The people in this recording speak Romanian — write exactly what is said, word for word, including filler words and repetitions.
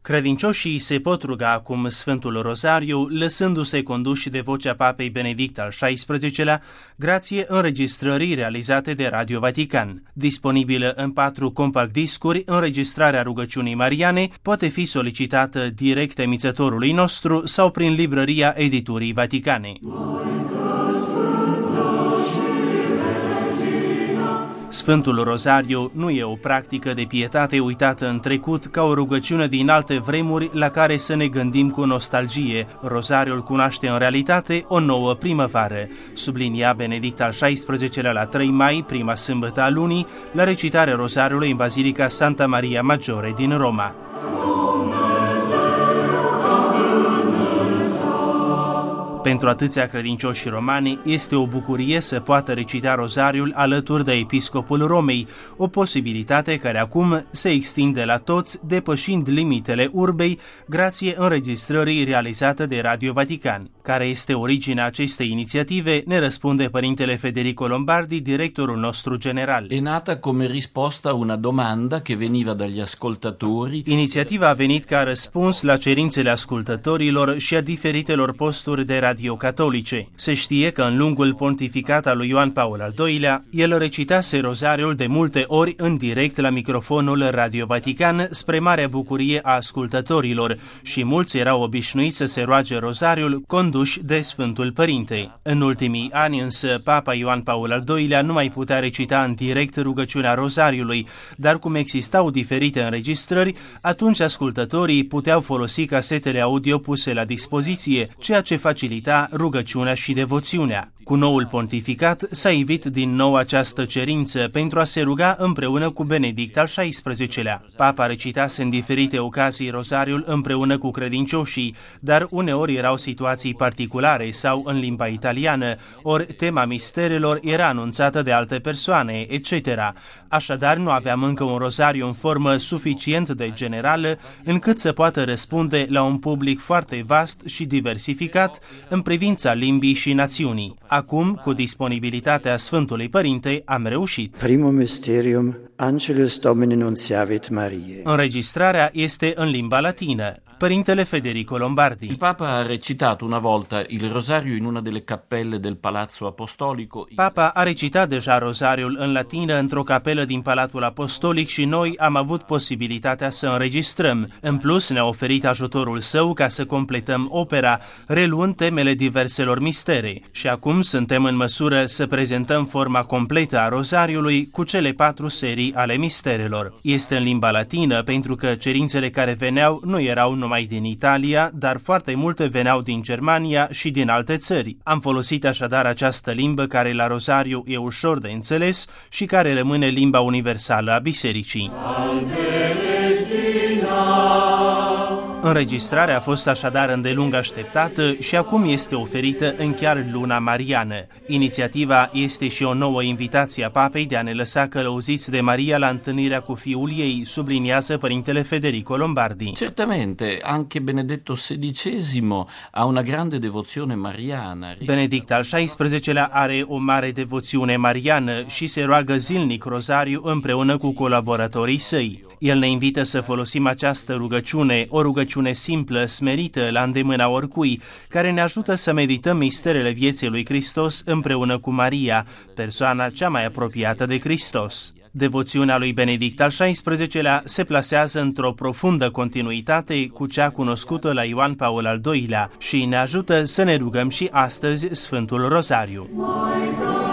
Credincioșii se pot ruga acum Sfântul Rozariu, lăsându-se conduși de vocea Papei Benedict al șaisprezecelea, grație înregistrării realizate de Radio Vatican. Disponibilă în patru compact discuri, înregistrarea rugăciunii mariane poate fi solicitată direct emițătorului nostru sau prin librăria Editurii Vaticane. Sfântul Rozariu nu e o practică de pietate uitată în trecut ca o rugăciune din alte vremuri la care să ne gândim cu nostalgie. Rozariul cunoaște în realitate o nouă primăvară, sublinia Benedict al șaisprezecelea la trei mai, prima sâmbătă a lunii, la recitarea Rozariului în Bazilica Santa Maria Maggiore din Roma. Pentru atâția credincioși romani este o bucurie să poată recita Rozariul alături de episcopul Romei, o posibilitate care acum se extinde la toți, depășind limitele urbei, grație înregistrării realizate de Radio Vatican. Care este originea acestei inițiative, ne răspunde părintele Federico Lombardi, directorul nostru general. È nata come risposta a una domanda che veniva dagli ascoltatori. Inițiativa a venit ca răspuns la cerințele ascultătorilor și a diferitelor posturi de radio catolice. Se știe că în lungul pontificat al lui Ioan Paul al doilea, el recitase Rozariul de multe ori în direct la microfonul Radio Vatican spre marea bucurie a ascultătorilor și mulți erau obișnuiți să se roage Rozariul conduși de Sfântul Părinte. În ultimii ani însă, Papa Ioan Paul al doilea nu mai putea recita în direct rugăciunea Rozariului, dar cum existau diferite înregistrări, atunci ascultătorii puteau folosi casetele audio puse la dispoziție, ceea ce facilita rugăciunea și devoțiunea. Cu noul pontificat s-a ivit din nou această cerință pentru a se ruga împreună cu Benedict al șaisprezecelea. Papa recitase în diferite ocazii Rozariul împreună cu credincioșii, dar uneori erau situații particulare sau în limba italiană, ori tema misterelor era anunțată de alte persoane, et cetera. Așadar, nu aveam încă un Rozariu în formă suficient de generală încât să poată răspunde la un public foarte vast și diversificat în privința limbii și națiunii. Acum, cu disponibilitatea Sfântului Părinte, am reușit. Primul mysterium, Angelus Domini nunciavit Mariae. Înregistrarea este în limba latină. Părintele Federico Lombardi. Il Papa ha recitato una volta il Rosario in una delle cappelle del Palazzo Apostolico. Papa a recitat deja Rozariul în latină într-o capelă din Palatul Apostolic și noi am avut posibilitatea să înregistrăm. În plus, ne-a oferit ajutorul său ca să completăm opera, reluând temele diverselor mistere. Și acum suntem în măsură să prezentăm forma completă a Rozariului cu cele patru serii ale misterelor. Este în limba latină pentru că cerințele care veneau nu erau numai din Italia, dar foarte multe veneau din Germania și din alte țări. Am folosit așadar această limbă care la Rozariu e ușor de înțeles și care rămâne limba universală a bisericii. Înregistrarea a fost așadar îndelung așteptată și acum este oferită în chiar luna mariană. Inițiativa este și o nouă invitație a Papei de a ne lăsa călăuziți de Maria la întâlnirea cu Fiul ei, subliniază părintele Federico Lombardi. Certamente, anche Benedetto sedicesimo ha una grande devozione mariana. Benedict al șaisprezecelea are o mare devoțiune mariană și se roagă zilnic Rozariu împreună cu colaboratorii săi. El ne invită să folosim această rugăciune, o rugăciune simplă, smerită, la îndemâna oricui, care ne ajută să medităm misterele vieții lui Hristos împreună cu Maria, persoana cea mai apropiată de Hristos. Devoțiunea lui Benedict al șaisprezecelea se plasează într-o profundă continuitate cu cea cunoscută la Ioan Paul al doilea și ne ajută să ne rugăm și astăzi Sfântul Rozariu.